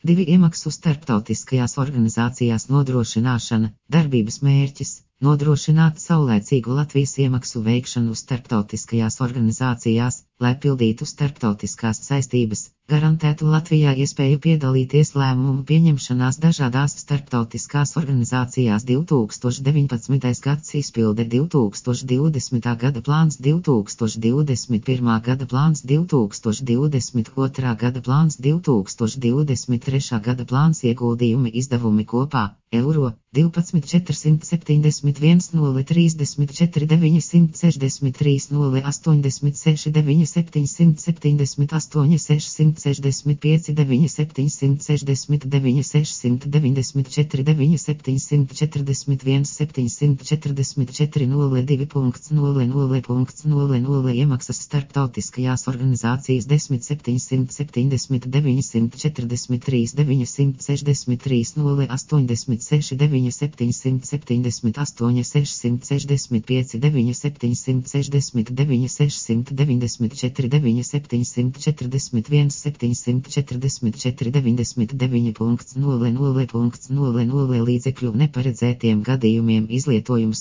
2 iemaksu starptautiskajās organizācijās nodrošināšana, darbības mērķis – nodrošināt saulaicīgu Latvijas iemaksu veikšanu starptautiskajās organizācijās, lai pildītu starptautiskās saistības, garantētu Latvijā iespēju piedalīties lēmumu pieņemšanās dažādās starptautiskās organizācijās 2019. gads izpilde 2020. gada plāns 2021. gada plāns 2022. gada plāns 2023. gada plāns ieguldījumi izdevumi kopā eiro 12 471 034 963 086 978 665 969 694 941 744 02.00.00 iemaksas starptautiskajās organizācijas 10 770 943 963 086 978 665 969 694 941 744 99.00.00 līdzekļu neparedzētiem gadījumiem izlietojums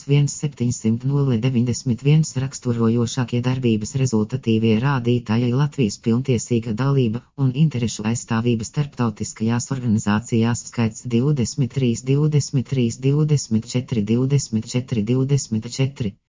1.791 raksturojošākie darbības rezultatīvie rādītāji Latvijas pilntiesīga dalība un interešu aizstāvība starptautiskajās organizācijās skaits 23, 23, 24, 24, 24.